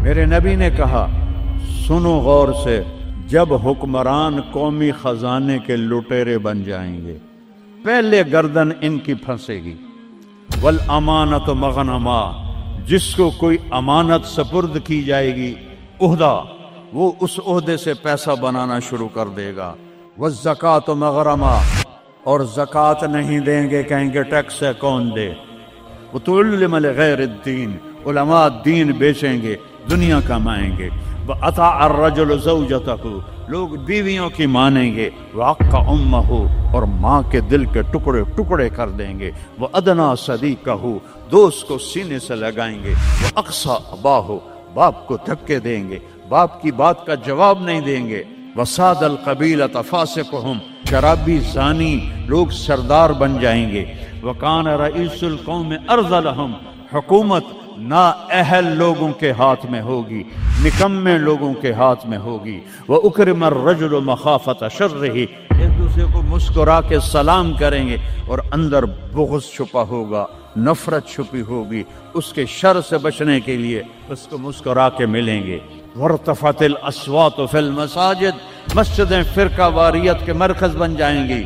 میرے نبی نے کہا سنو غور سے، جب حکمران قومی خزانے کے لٹیرے بن جائیں گے پہلے گردن ان کی پھنسے گی۔ والامانۃ مغنما، جس کو کوئی امانت سپرد کی جائے گی عہدہ، وہ اس عہدے سے پیسہ بنانا شروع کر دے گا۔ والزکوٰۃ مغرما، اور زکوٰۃ نہیں دیں گے، کہیں گے ٹیکس ہے کون دے۔ وتعلم لغیر الدین، علماء دین بیچیں گے، دنیا کمائیں گے۔ وَأَطَاعَ الرَّجُلُ زَوْجَتَهُ، لوگ بیویوں کی مانیں گے۔ وَعَقَّ أُمَّهُ، اور ماں کے دل کے ٹکڑے ٹکڑے کر دیں گے۔ وَأَدْنَىٰ صَدِيقَهُ، دوست کو سینے سے لگائیں گے۔ وَأَقْصَىٰ أَبَاهُ، باپ کو دھکے دیں گے، باپ کی بات کا جواب نہیں دیں گے۔ وَسَادَ الْقَبِيلَةَ فَاسِقُهُمْ، شرابی زانی لوگ سردار بن جائیں گے۔ وَكَانَ رَئِيسُ الْقَوْمِ أَرْذَلَهُمْ، حکومت نااہل لوگوں کے ہاتھ میں ہوگی، نکمے لوگوں کے ہاتھ میں ہوگی۔ وَأُكْرِمَ الرَّجُلُ مَخَافَةَ شَرِّهِ، ایک دوسرے کو مسکرا کے سلام کریں گے، اور اندر بغض چھپا ہوگا، نفرت چھپی ہوگی، اس کے شر سے بچنے کے لیے اس کو مسکرا کے ملیں گے۔ وَارْتَفَعَتِ الْأَصْوَاتُ فِي الْمَسَاجِدِ، مسجدیں فرقہ واریت کے مرکز بن جائیں گی۔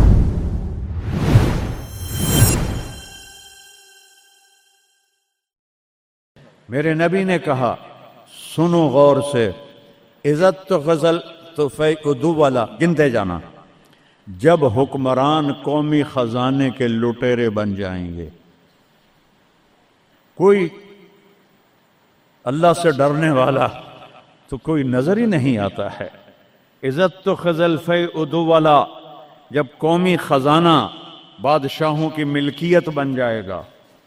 میرے نبی نے کہا سنو غور سے، عزت غزل تو والا گنتے جانا، جب حکمران قومی خزانے کے لٹیرے بن جائیں گے، کوئی اللہ سے ڈرنے والا تو کوئی نظر ہی نہیں آتا ہے۔ عزت تو خزل فی ادو والا، جب قومی خزانہ بادشاہوں کی ملکیت بن جائے گا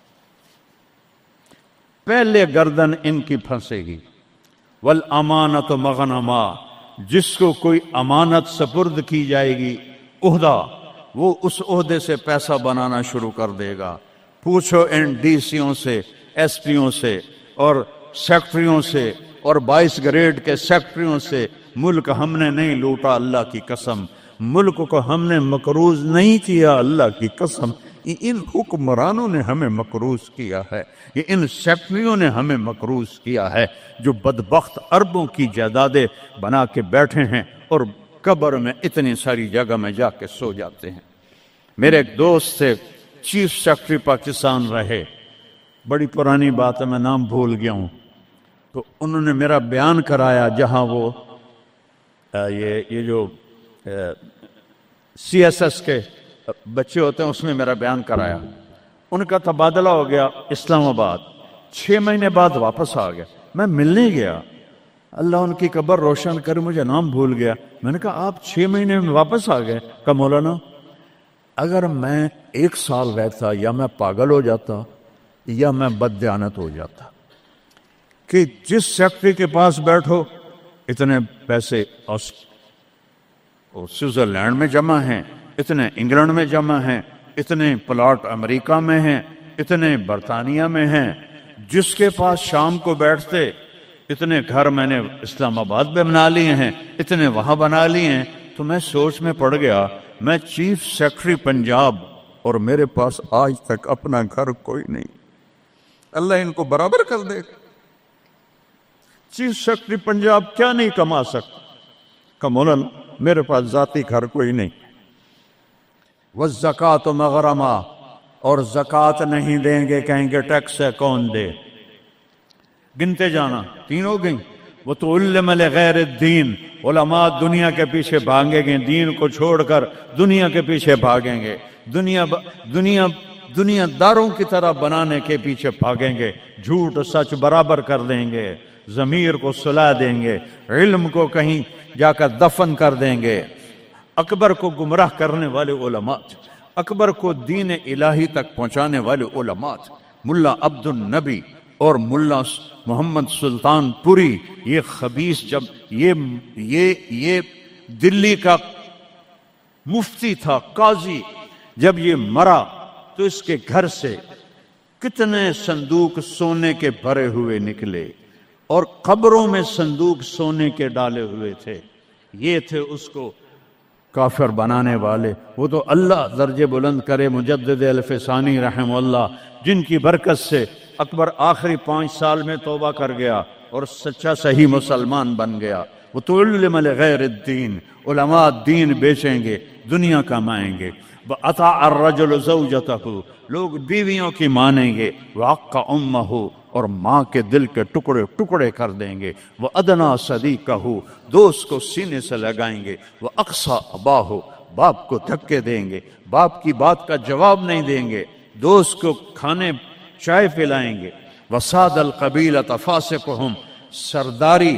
پہلے گردن ان کی پھنسے گی۔ والامانۃ مغنما، جس کو کوئی امانت سپرد کی جائے گی عہدہ، وہ اس عہدے سے پیسہ بنانا شروع کر دے گا۔ پوچھو ان ڈی سیوں سے، ایس پیوں سے، اور سیکٹریوں سے، اور 22 گریڈ کے سیکٹریوں سے، ملک ہم نے نہیں لوٹا اللہ کی قسم، ملک کو ہم نے مقروض نہیں کیا اللہ کی قسم، ان حکمرانوں نے ہمیں مقروض کیا ہے، یہ ان سیکٹریوں نے ہمیں مقروض کیا ہے، جو بدبخت اربوں کی جائیدادیں بنا کے بیٹھے ہیں اور قبر میں اتنی ساری جگہ میں جا کے سو جاتے ہیں۔ میرے ایک دوست سے چیف سیکٹری پاکستان رہے، بڑی پرانی بات ہے، میں نام بھول گیا ہوں، تو انہوں نے میرا بیان کرایا جہاں وہ یہ جو سی ایس ایس کے بچے ہوتے ہیں اس میں میرا بیان کرایا۔ ان کا تبادلہ ہو گیا اسلام آباد، 6 مہینے بعد واپس آ گیا، میں ملنے گیا، اللہ ان کی قبر روشن کرے، مجھے نام بھول گیا۔ میں نے کہا آپ 6 مہینے میں واپس آ گئے؟ کہا مولانا اگر میں 1 سال رہتا یا میں پاگل ہو جاتا یا میں بددیانت ہو جاتا، کہ جس سیکٹری کے پاس بیٹھو اتنے پیسے سوئٹزرلینڈ میں جمع ہیں، اتنے انگلینڈ میں جمع ہیں، اتنے پلاٹ امریکہ میں ہیں، اتنے برطانیہ میں ہیں، جس کے پاس شام کو بیٹھتے اتنے گھر میں نے اسلام آباد میں بنا لیے ہیں، اتنے وہاں بنا لیے ہیں۔ تو میں سوچ میں پڑ گیا، میں چیف سیکرٹری پنجاب اور میرے پاس آج تک اپنا گھر کوئی نہیں، اللہ ان کو برابر کر دے گا۔ چیف سیکرٹری پنجاب کیا نہیں کما سکتا؟ کہ مولانا میرے پاس ذاتی گھر کوئی نہیں۔ والزکوٰۃ مغرما، اور زکوٰۃ نہیں دیں گے، کہیں گے ٹیکس ہے کون دے۔ گنتے جانا، 3 ہو گئیں۔ وَتُعَلِّمَ لِغَيْرِ الدِّينِ، علماء دنیا کے پیچھے بھاگیں گے، دین کو چھوڑ کر دنیا کے پیچھے بھاگیں گے، دنیا داروں کی طرح بنانے کے پیچھے بھاگیں گے، جھوٹ سچ برابر کر دیں گے، ضمیر کو سلا دیں گے، علم کو کہیں جا کر دفن کر دیں گے۔ اکبر کو گمراہ کرنے والے علماء، اکبر کو دین الہی تک پہنچانے والے علماء، ملا عبد النبی اور ملا محمد سلطان پوری، یہ خبیث، جب یہ دلی کا مفتی تھا، قاضی، جب یہ مرا تو اس کے گھر سے کتنے صندوق سونے کے بھرے ہوئے نکلے، اور قبروں میں صندوق سونے کے ڈالے ہوئے تھے۔ یہ تھے اس کو کافر بنانے والے۔ وہ تو اللہ درجے بلند کرے مجدد الفسانی رحمہ اللہ، جن کی برکت سے اکبر آخری 5 سال میں توبہ کر گیا، اور سچا صحیح مسلمان بن گیا. وہ تو علم لغیر الدین، علماء دین بیچیں گے، دنیا کمائیں گے. وَأَطَاعَ الرَّجُلُ زَوْجَتَهُ، لوگ بیویوں کی مانیں گے. وَعَقَّ أُمَّهُ، اور ماں کے دل کے ٹکڑے ٹکڑے کر دیں گے. وَأَدْنَىٰ صَدِيقَهُ، دوست کو سینے سے لگائیں گے. وَأَقْصَىٰ أَبَاهُ، باپ کو دھکے دیں گے، باپ کی بات کا جواب نہیں دیں گے. دوست کو کھانے چائے پلائیں گے. وَسَادَ الْقَبِيلَةَ فَاسِقُهُمْ، سرداری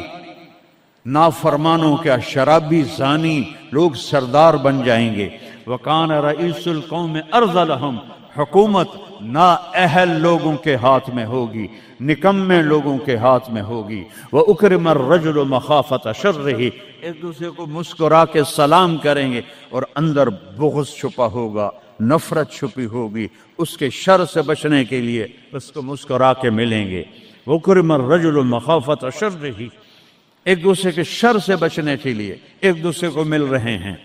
نافرمانوں کا شرابی زانی لوگ سردار بن جائیں گے. وَكَانَ رَئِيسُ الْقَوْمِ أَرْذَلَهُمْ، حکومت نااہل لوگوں کے ہاتھ میں ہوگی، نکمے لوگوں کے ہاتھ میں ہوگی. وَأُكْرِمَ الرَّجُلُ مَخَافَةَ شَرِّهِ، ایک دوسرے کو مسکرا کے سلام کریں گے اور اندر بغض چھپا ہوگا، نفرت چھپی ہوگی. اس کے شر سے بچنے کے لیے اس کو مسکرا کے ملیں گے. وَأُكْرِمَ الرَّجُلُ مَخَافَةَ شَرِّهِ، ایک دوسرے کے شر سے بچنے کے لیے ایک دوسرے کو مل رہے ہیں.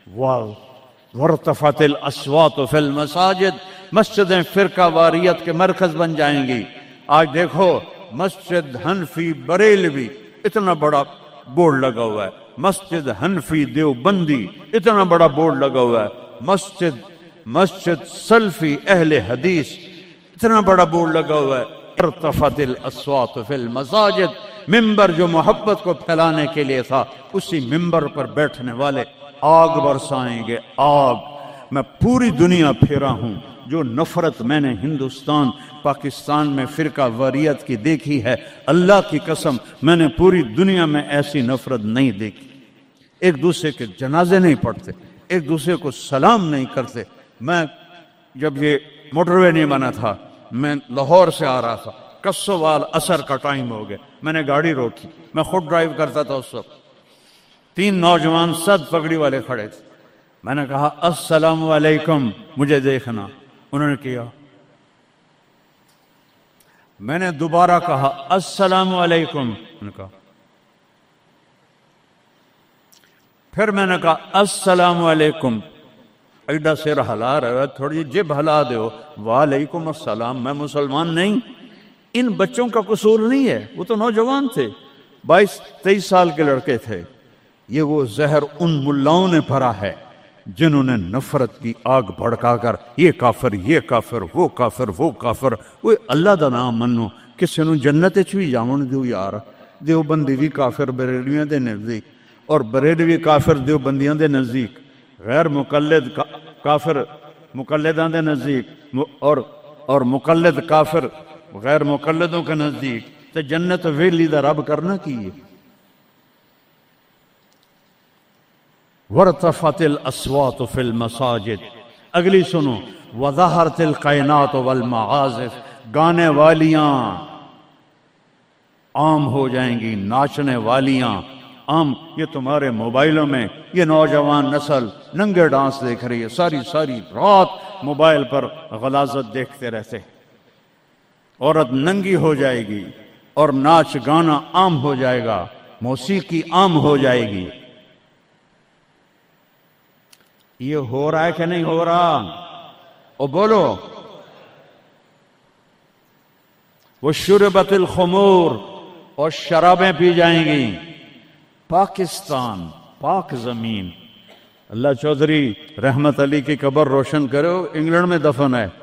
وَارْتَفَعَتِ الْأَصْوَاتُ فِي الْمَسَاجِدِ، مسجدیں فرقہ واریت کے مرکز بن جائیں گی. آج دیکھو مسجد حنفی بریلوی اتنا بڑا بورڈ لگا ہوا ہے، مسجد حنفی دیوبندی اتنا بڑا بورڈ لگا ہوا ہے، مسجد سلفی اہل حدیث اتنا بڑا بورڈ لگا ہوا ہے. ارتفعت الاصوات فی المساجد، ممبر جو محبت کو پھیلانے کے لیے تھا، اسی ممبر پر بیٹھنے والے آگ برسائیں گے. آگ، میں پوری دنیا پھیرا ہوں، جو نفرت میں نے ہندوستان پاکستان میں فرقہ واریت کی دیکھی ہے، اللہ کی قسم میں نے پوری دنیا میں ایسی نفرت نہیں دیکھی. ایک دوسرے کے جنازے نہیں پڑھتے، ایک دوسرے کو سلام نہیں کرتے. میں جب یہ موٹر وے نہیں بنا تھا، میں لاہور سے آ رہا تھا، کسوال عصر کا ٹائم ہو گیا، میں نے گاڑی روکی، میں خود ڈرائیو کرتا تھا اس وقت. 3 نوجوان سد پگڑی والے کھڑے تھے. میں نے کہا السلام علیکم، مجھے دیکھنا. انہوں نے کیا. میں نے دوبارہ کہا السلام علیکم، انہوں نے کہا. پھر میں نے کہا السلام علیکم. ایڈا سر ہلا رہا ہے، تھوڑی جب ہلا دو، وعلیکم السلام. میں مسلمان نہیں. ان بچوں کا قصور نہیں ہے، وہ تو نوجوان تھے، 22-23 سال کے لڑکے تھے. یہ وہ زہر ان ملاؤں نے بھرا ہے جنہوں نے نفرت کی آگ بھڑکا کر یہ کافر، یہ کافر، وہ کافر، وہ کافر. وہ اللہ دا نام منو، کسی نو جنت وچ بھی جاون دیو یار. دیوبندی بھی کافر بریلویاں دے نزدیک، اور بریلوی کافر دیوبندیاں دے نزدیک، غیر مقلد کافر مقلداں دے نزدیک، اور مقلد کافر غیر مقلدوں کے نزدیک. تے جنت ویلی دا رب کرنا کی ہے. وَارْتَفَعَتِ الْأَصْوَاتُ فِي الْمَسَاجِدِ، اگلی سنو. وَظَهَرَتِ الْقَيْنَاتُ وَالْمَعَازِفُ، گانے والیاں عام ہو جائیں گی، ناچنے والیاں عام. یہ تمہارے موبائلوں میں یہ نوجوان نسل ننگے ڈانس دیکھ رہی ہے، ساری رات موبائل پر غلاظت دیکھتے رہتے. عورت ننگی ہو جائے گی اور ناچ گانا عام ہو جائے گا، موسیقی عام ہو جائے گی. یہ ہو رہا ہے کہ نہیں ہو رہا؟ او بولو. وشربت الخمور، اور شرابیں پی جائیں گی. پاکستان پاک زمین، اللہ چودھری رحمت علی کی قبر روشن کرو، انگلینڈ میں دفن ہے.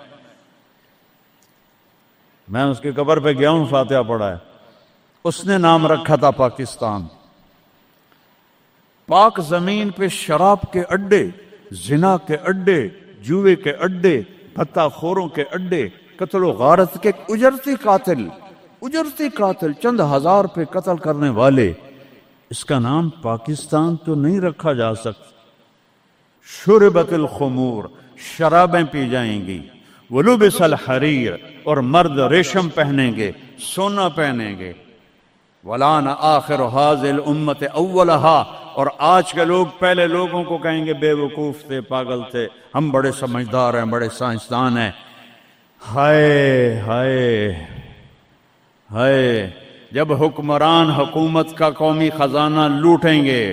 میں اس کی قبر پہ گیا ہوں، فاتحہ پڑھا ہے. اس نے نام رکھا تھا پاکستان. پاک زمین پہ شراب کے اڈے، زنا کے اڈے، جوئے کے اڈے، بھتہ خوروں کے اڈے، قتل و غارت کے اجرتی قاتل چند ہزار پہ قتل کرنے والے. اس کا نام پاکستان تو نہیں رکھا جا سکتا. شربت الخمور، شرابیں پی جائیں گی. ولبس الحریر، اور مرد ریشم پہنیں گے، سونا پہنیں گے. ولان آخر هذه الامت اولها، اور آج کے لوگ پہلے لوگوں کو کہیں گے بے وقوف تھے، پاگل تھے، ہم بڑے سمجھدار ہیں، بڑے سائنسدان ہیں. ہائے ہائے ہائے، جب حکمران حکومت کا قومی خزانہ لوٹیں گے،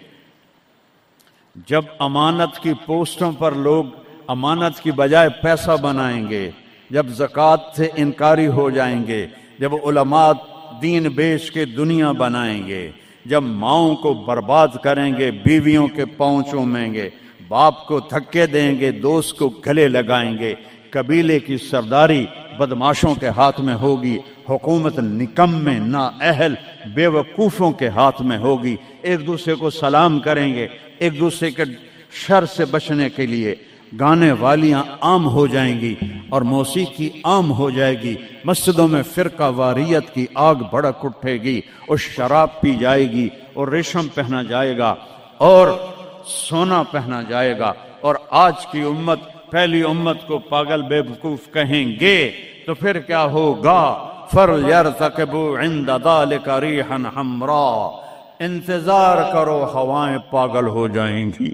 جب امانت کی پوسٹوں پر لوگ امانت کی بجائے پیسہ بنائیں گے، جب زکوٰۃ سے انکاری ہو جائیں گے، جب علماء دین بیچ کے دنیا بنائیں گے، جب ماؤں کو برباد کریں گے، بیویوں کے پاؤں چومیں گے، باپ کو دھکے دیں گے، دوست کو گلے لگائیں گے، قبیلے کی سرداری بدماشوں کے ہاتھ میں ہوگی، حکومت نکمے نااہل بے وقوفوں کے ہاتھ میں ہوگی، ایک دوسرے کو سلام کریں گے، ایک دوسرے کے شر سے بچنے کے لیے گانے والیاں عام ہو جائیں گی اور موسیقی عام ہو جائے گی، مسجدوں میں فرقہ واریت کی آگ بھڑک اٹھے گی اور شراب پی جائے گی اور ریشم پہنا جائے گا اور سونا پہنا جائے گا، اور آج کی امت پہلی امت کو پاگل بے وقوف کہیں گے تو پھر کیا ہوگا؟ فَلْيَرْتَقِبُوا عِنْدَ ذَلِكَ رِيحًا حَمْرَاءَ، انتظار کرو ہوائیں پاگل ہو جائیں گی۔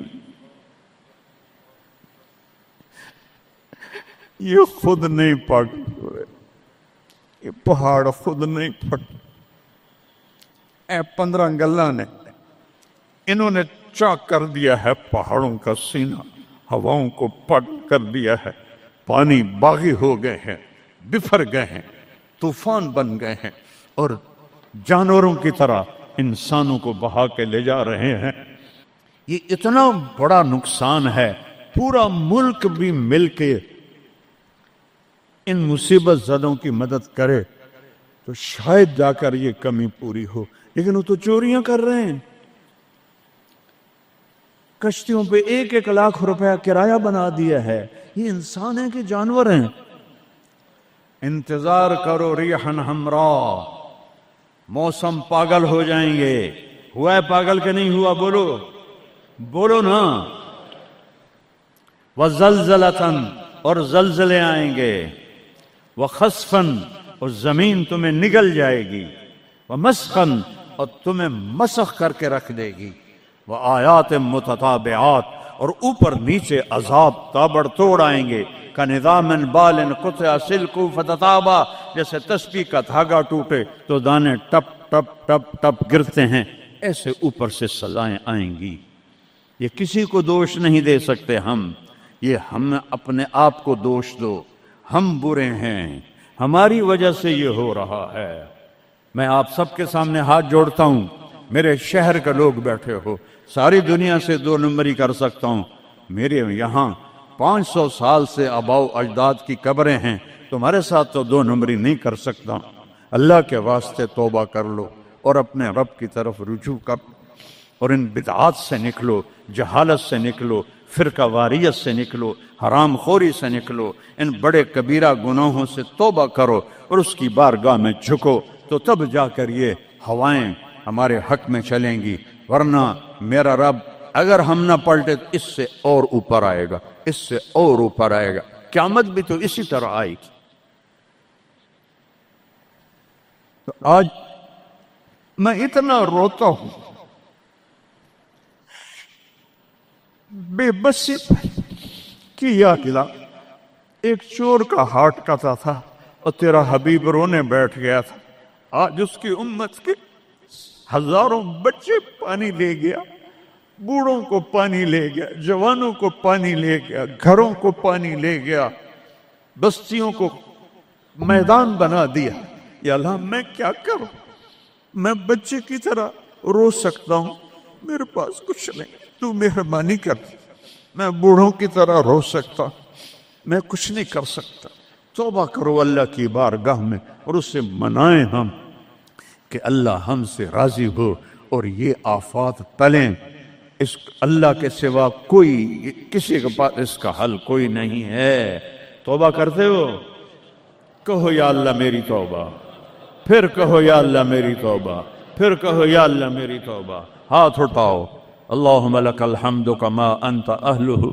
یہ خود نہیں پاگل ہوئے، یہ پہاڑ خود نہیں پھٹ، اے 15 گلاں نے انہوں نے چاک کر دیا ہے پہاڑوں کا سینہ، ہواؤں کو پٹ کر دیا ہے، پانی باغی ہو گئے ہیں، بفر گئے ہیں، طوفان بن گئے ہیں اور جانوروں کی طرح انسانوں کو بہا کے لے جا رہے ہیں۔ یہ اتنا بڑا نقصان ہے، پورا ملک بھی مل کے ان مصیبت زدوں کی مدد کرے تو شاید جا کر یہ کمی پوری ہو، لیکن وہ تو چوریاں کر رہے ہیں، کشتیوں پہ 1-1 لاکھ روپیہ کرایہ بنا دیا ہے، یہ انسان ہیں کہ جانور ہیں؟ انتظار کرو ریحًا حمراء، موسم پاگل ہو جائیں گے۔ ہوا ہے پاگل کہ نہیں ہوا؟ بولو بولو نا۔ وزلزلتاً، اور زلزلے آئیں گے، وخسفاً، اور زمین تمہیں نگل جائے گی، ومسخاً، اور تمہیں مسخ کر کے رکھ دے گی، وآیات متتابعات، اور اوپر نیچے عذاب تابڑ توڑ آئیں گے، کَنِظَامٍ بَالٍ قُطِعَ سِلْكُ فَتَتَابَا، جیسے تسبیح کا دھاگا ٹوٹے تو دانے ٹپ ٹپ ٹپ ٹپ گرتے ہیں، ایسے اوپر سے سزائیں آئیں گی۔ یہ کسی کو دوش نہیں دے سکتے ہم، یہ ہم اپنے آپ کو دوش دو، ہم برے ہیں، ہماری وجہ سے یہ ہو رہا ہے۔ میں آپ سب کے سامنے ہاتھ جوڑتا ہوں، میرے شہر کے لوگ بیٹھے ہو، ساری دنیا سے 2 نمبری کر سکتا ہوں، میرے یہاں 500 سال سے آباؤ اجداد کی قبریں ہیں، تمہارے ساتھ تو 2 نمبری نہیں کر سکتا۔ اللہ کے واسطے توبہ کر لو اور اپنے رب کی طرف رجوع کر، اور ان بدعات سے نکلو، جہالت سے نکلو، فرقہ واریت سے نکلو، حرام خوری سے نکلو، ان بڑے کبیرہ گناہوں سے توبہ کرو اور اس کی بارگاہ میں جھکو، تو تب جا کر یہ ہوائیں ہمارے حق میں چلیں گی، ورنہ میرا رب اگر ہم نہ پلٹے اس سے اور اوپر آئے گا، اس سے اور اوپر آئے گا، قیامت بھی تو اسی طرح آئے گی۔ تو آج میں اتنا روتا ہوں، بے بسی کی یاد دلا، ایک چور کا ہارٹ کاتا تھا اور تیرا حبیب رونے بیٹھ گیا تھا، آج اس کی امت کے ہزاروں بچے پانی لے گیا، بوڑھوں کو پانی لے گیا، جوانوں کو پانی لے گیا، گھروں کو پانی لے گیا، بستیوں کو میدان بنا دیا۔ یا اللہ میں کیا کروں؟ میں بچے کی طرح رو سکتا ہوں، میرے پاس کچھ نہیں، تو مہربانی کر۔ میں بوڑھوں کی طرح رو سکتا، میں کچھ نہیں کر سکتا۔ توبہ کرو اللہ کی بارگاہ میں اور اس سے منائیں ہم کہ اللہ ہم سے راضی ہو اور یہ آفات ٹلیں۔ اس اللہ کے سوا کوئی، کسی کے پاس اس کا حل کوئی نہیں ہے۔ توبہ کرتے ہو؟ کہو یا اللہ میری توبہ، پھر کہو یا اللہ میری توبہ، پھر کہو یا اللہ میری توبہ۔ ہاتھ اٹھاؤ، اللہم لک الحمد کما انت اہلہ،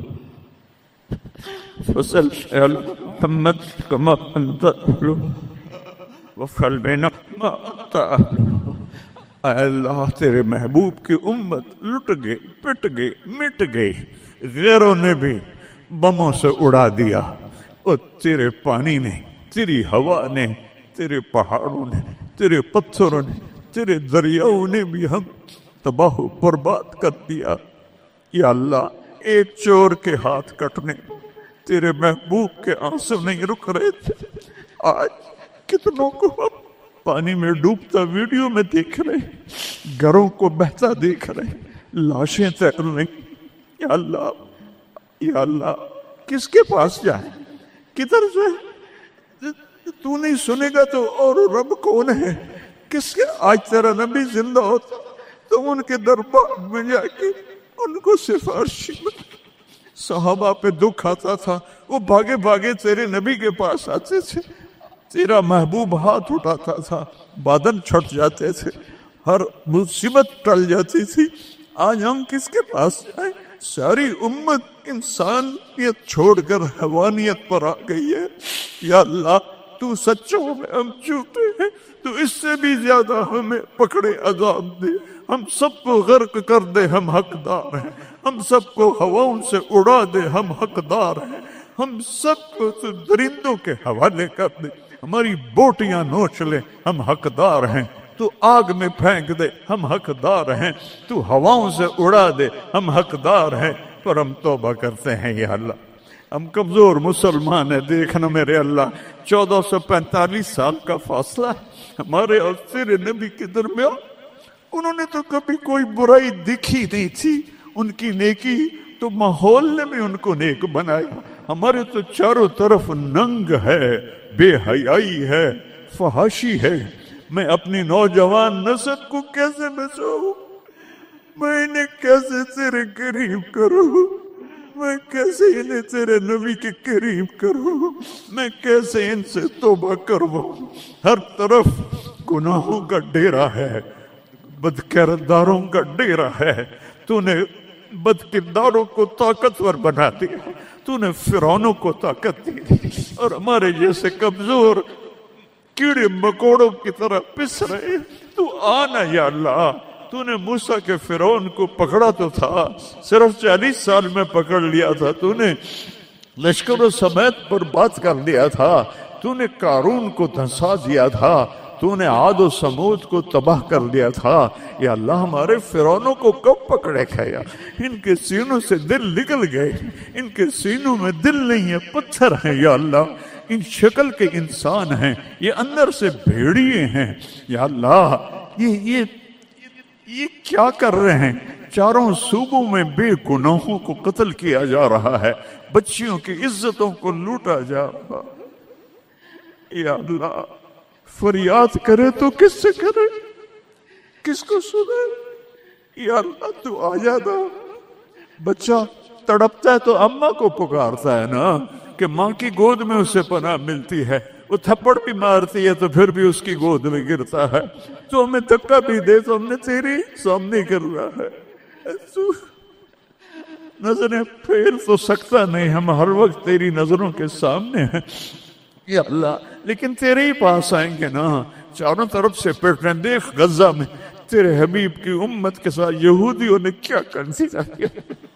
فصل علی محمد کما انت اہلہ، وفعل بنا ما انت اہلہ۔ اے اللہ تیرے محبوب کی امت لٹ گئے، پٹ گئے، مٹ گئے، غیروں نے بھی بموں سے اڑا دیا، اور تیرے پانی نے، تیری ہوا نے، تیرے پہاڑوں نے، تیرے پتھروں نے، تیرے دریاؤں نے بھی ہم تباہ و برباد کر دیا۔ یا اللہ ایک چور کے ہاتھ کٹنے تیرے محبوب کے آنسو نہیں رک رہے تھے، آج کتنوں کو ہم پانی میں ڈوبتا ویڈیو میں دیکھ رہے ہیں، گھروں کو بہتا دیکھ رہے ہیں، لاشیں تیر رہی۔ یا اللہ، یا اللہ، کس کے پاس جائیں، کدھر جائیں؟ تو نہیں سنے گا تو اور رب کون ہے؟ کس کے؟ آج تیرا نبی زندہ ہوتا تو ان کے دربار میں جا کے ان کو سفارشی صحابہ پہ دکھ آتا تھا، وہ بھاگے بھاگے تیرے نبی کے پاس آتے تھے، تیرا محبوب ہاتھ اٹھاتا تھا، بادل چھٹ جاتے تھے، ہر مصیبت ٹل جاتی تھی۔ آج ہم کس کے پاس جائیں؟ ساری امت انسانیت چھوڑ کر حیوانیت پر آ گئی ہے۔ یا اللہ، تو سچوں میں ہم جھوٹے ہیں، تو اس سے بھی زیادہ ہمیں پکڑے عذاب دے، ہم سب کو غرق کر دے، ہم حقدار ہیں، ہم سب کو ہواؤں سے اڑا دے، ہم حقدار ہیں، ہم سب کو تو درندوں کے حوالے کر دے، ہماری بوٹیاں نوچ لے، ہم حقدار ہیں، تو آگ میں پھینک دے، ہم حقدار ہیں، تو ہواؤں سے اڑا دے، ہم حقدار ہیں، پر ہم توبہ کرتے ہیں۔ یا اللہ، ہم کمزور مسلمان ہیں، دیکھنا میرے اللہ، 1445 سال کا فاصلہ ہے ہمارے اور تیرے نبی کے درمیان۔ انہوں نے تو کبھی کوئی برائی دکھی نہیں تھی، ان کی نیکی تو ماحول نے بھی ان کو نیک بنایا۔ ہمارے تو چاروں طرف ننگ ہے، بے حیائی ہے، فحاشی ہے۔ میں اپنی نوجوان نسل کو کیسے بچاؤں؟ میں انہیں کیسے تیرے قریب کروں؟ میں کیسے انہیں تیرے نبی کے قریب کروں؟ میں کیسے ان سے توبہ کرواؤں؟ ہر طرف گناہوں کا ڈیرا ہے، بد کرداروں کا ڈیرا ہے۔ تو نے بد کرداروں کو طاقتور بنا دیا، تو نے فرعونوں کو طاقت دی، اور ہمارے جیسے کمزور کیڑے مکوڑوں کی طرح پس رہے۔ تو آنا یا اللہ، تو نے موسیٰ کے فرعون کو پکڑا تو تھا، صرف 40 سال میں پکڑ لیا تھا، تو نے لشکر سمیت پر بات کر لیا تھا، تو نے قارون کو دھنسا دیا تھا، تو نے عاد و سمود کو تباہ کر دیا تھا۔ یا اللہ، ہمارے فرعونوں کو کب پکڑے کھایا؟ ان کے سینوں سے دل نکل گئے، ان کے سینوں میں دل نہیں ہے، پتھر ہیں۔ یا اللہ، ان شکل کے انسان ہیں، یہ اندر سے بھیڑیے ہیں۔ یا اللہ، یہ کیا کر رہے ہیں؟ چاروں صوبوں میں بے گناہوں کو قتل کیا جا رہا ہے، بچیوں کی عزتوں کو لوٹا جا رہا ہے۔ یا اللہ، فریاد کرے تو کس سے کرے، کس کو سنے؟ یا اللہ، تو آ جانا۔ بچہ تڑپتا ہے تو اماں کو پکارتا ہے نا، کہ ماں کی گود میں اسے پناہ ملتی ہے، وہ تھپڑ بھی مارتی ہے تو پھر بھی اس کی گود میں گرتا ہے، تو ہمیں دھکا بھی دے تو ہم نے تیری سامنے کر رہا ہے، تو نظریں پھیر تو سکتا نہیں، ہم ہر وقت تیری نظروں کے سامنے ہیں۔ یا اللہ، لیکن تیرے ہی پاس آئیں گے نا، چاروں طرف سے پیٹ رہے ہیں۔ دیکھ غزہ میں تیرے حبیب کی امت کے ساتھ یہودیوں نے کیا کنسیڈر کیا،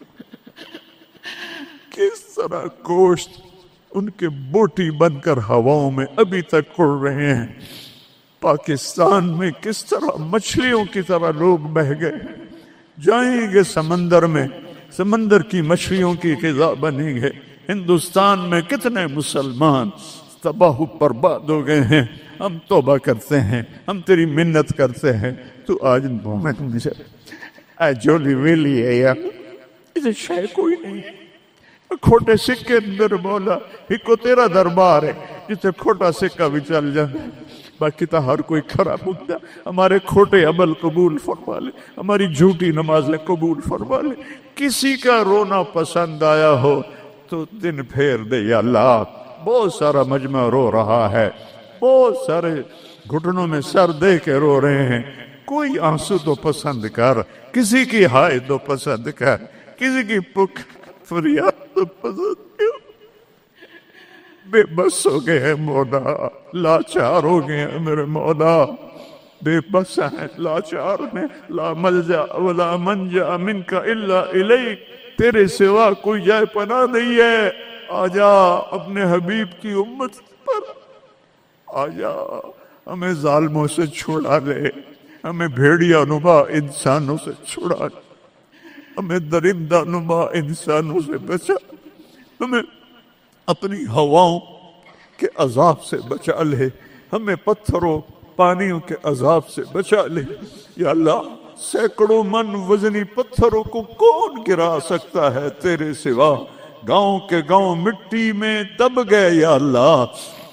کس طرح گوشت ان کے بوٹی بن کر ہواؤں میں ابھی تک اڑ رہے ہیں۔ پاکستان میں کس طرح مچھلیوں کی طرح لوگ بہ گئے، جائیں گے سمندر میں، سمندر کی مچھلیوں کی غذا بنیں گے۔ ہندوستان میں کتنے مسلمان تباہ و برباد ہو گئے ہیں۔ ہم توبہ کرتے ہیں، ہم تیری منت کرتے ہیں، تو آج میں تمہیں اے جولی ویلی ہے یار، اسے شے کوئی نہیں، کھوٹے سکے اندر مولا ایک کو تیرا دربار ہے جسے کھوٹا سکہ بھی چل جائے، باقی تو ہر کوئی کھڑا مدعا ہمارے کھوٹے عمل قبول فرما لے، ہماری جھوٹی نمازیں قبول فرما لے۔ کسی کا رونا پسند آیا ہو تو دن پھیر دے یا اللہ۔ بہت سارا مجمع رو رہا ہے، بہت سارے گھٹنوں میں سر دے کے رو رہے ہیں، کوئی آنسو تو پسند کر، کسی کی ہائے تو پسند کر، کسی کی پک فریاد تو پسند کر۔ بے بس ہو گئے ہیں مولا، لاچار ہو گئے ہیں میرے مولا، بے بس ہیں، لاچار میں، لا ملجا ولا منجا منک الا الیک، تیرے سوا کوئی جائے پناہ نہیں ہے۔ آجا اپنے حبیب کی امت پر آجا، ہمیں ظالموں سے چھڑا لے، ہمیں بھیڑیا نما انسانوں سے چھڑا لے، ہمیں درندہ نما انسانوں سے بچا، ہمیں اپنی ہواؤں کے عذاب سے بچا لے، ہمیں پتھروں پانیوں کے عذاب سے بچا لے یا اللہ سینکڑوں من وزنی پتھروں کو کون گرا سکتا ہے تیرے سوا گاؤں کے گاؤں مٹی میں دب گئے یا اللہ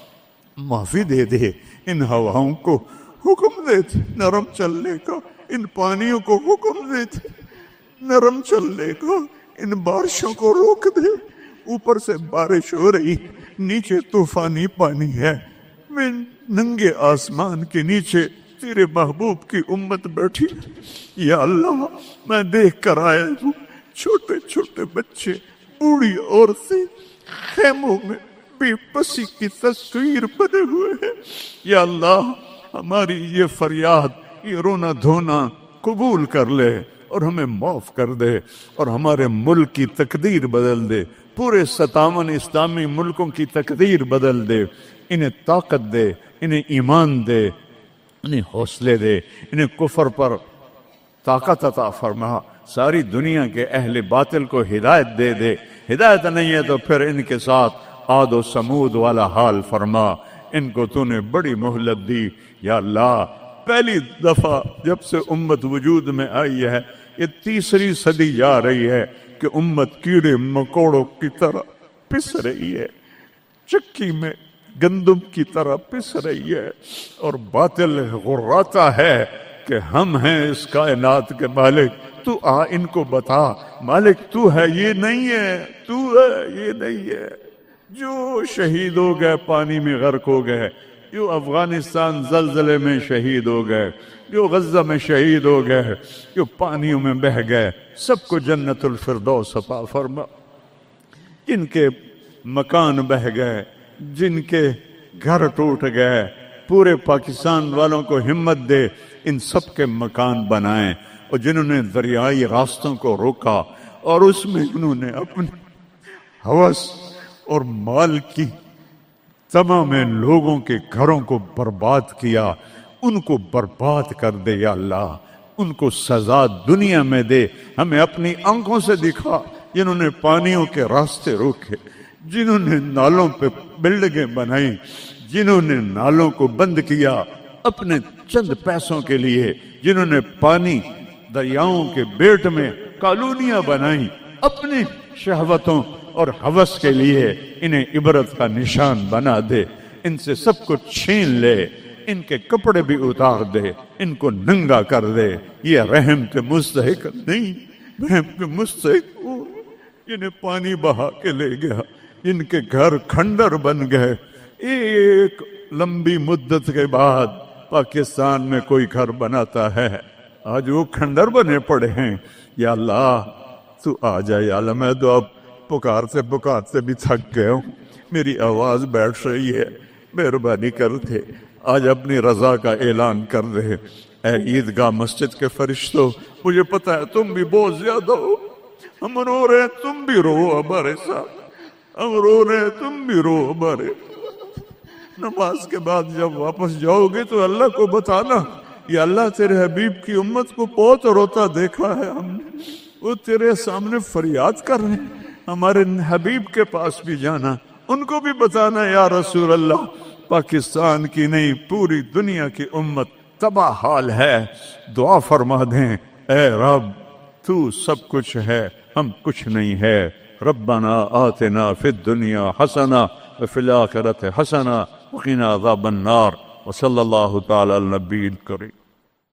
معافی دے دے ان ہواؤں کو حکم دے دے نرم چلنے کا ان پانیوں کو حکم دے دے نرم چلنے کا ان بارشوں کو روک دے اوپر سے بارش ہو رہی نیچے طوفانی پانی ہے میں ننگے آسمان کے نیچے تیرے محبوب کی امت بیٹھی یا اللہ میں دیکھ کر آیا ہوں چھوٹے چھوٹے بچے بوڑھی عورتیں خیموں میں بے بسی کی تصویر بنے ہوئے ہیں یا اللہ ہماری یہ فریاد یہ رونا دھونا قبول کر لے اور ہمیں معاف کر دے اور ہمارے ملک کی تقدیر بدل دے پورے 57 اسلامی ملکوں کی تقدیر بدل دے انہیں طاقت دے انہیں ایمان دے انہیں حوصلے دے انہیں کفر پر طاقت عطا فرما ساری دنیا کے اہل باطل کو ہدایت دے دے ہدایت نہیں ہے تو پھر ان کے ساتھ عاد و سمود والا حال فرما ان کو تو نے بڑی مہلت دی یا اللہ پہلی دفعہ جب سے امت وجود میں آئی ہے یہ 3ری صدی جا رہی ہے کہ امت کیڑے مکوڑوں کی طرح پس رہی ہے چکی میں گندم کی طرح پس رہی ہے اور باطل غراتا ہے کہ ہم ہیں اس کائنات کے مالک تو آ ان کو بتا مالک تو ہے یہ نہیں ہے تو ہے یہ نہیں ہے جو شہید ہو گئے پانی میں غرق ہو گئے جو افغانستان زلزلے میں شہید ہو گئے جو غزہ میں شہید ہو گئے جو پانیوں میں بہہ گئے سب کو جنت الفردوس عطا فرما جن کے مکان بہہ گئے جن کے گھر ٹوٹ گئے پورے پاکستان والوں کو ہمت دے ان سب کے مکان بنائیں اور جنہوں نے دریائی راستوں کو روکا اور اس میں انہوں نے اپنی ہوس اور مال کی تمام لوگوں کے گھروں کو برباد کیا ان کو برباد کر دے یا اللہ ان کو سزا دنیا میں دے ہمیں اپنی آنکھوں سے دکھا جنہوں نے پانیوں کے راستے روکے جنہوں نے نالوں پہ بلڈنگیں بنائی جنہوں نے نالوں کو بند کیا اپنے چند پیسوں کے لیے جنہوں نے پانی دریاؤں کے بیٹ میں کالونیاں بنائیں اپنی شہوتوں اور ہوس کے لیے انہیں عبرت کا نشان بنا دے ان سے سب کو چھین لے ان کے کپڑے بھی اتار دے ان کو ننگا کر دے یہ رحم کے مستحق نہیں رحم کے مستحق انہیں پانی بہا کے لے گیا ان کے گھر کھنڈر بن گئے ایک لمبی مدت کے بعد پاکستان میں کوئی گھر بناتا ہے آج وہ کھنڈر بنے پڑے ہیں یا اللہ تو آ جائے یا اللہ میں تو اب پکارتے بھی تھک گیا ہوں میری آواز بیٹھ رہی ہے مہربانی کرتے آج اپنی رضا کا اعلان کر رہے اے عیدگاہ مسجد کے فرشتوں مجھے پتا ہے تم بھی بہت زیادہ ہو ہم رو رہے ہیں تم بھی رو ہمارے ساتھ ہم رو رہے ہیں تم بھی رو ہمارے نماز کے بعد جب واپس جاؤ گے تو اللہ کو بتانا یا اللہ تیرے حبیب کی امت کو بہت روتا دیکھا ہے ہم نے وہ تیرے سامنے فریاد کر رہے ہیں ہمارے حبیب کے پاس بھی جانا ان کو بھی بتانا یا رسول اللہ پاکستان کی نہیں پوری دنیا کی امت تباہ حال ہے دعا فرما دیں اے رب تو سب کچھ ہے ہم کچھ نہیں ہے ربنا آتنا فی الدنیا حسنہ وفی الآخرۃ حسنہ وقنا عذاب النار وصلی اللہ تعالی علی النبی الکریم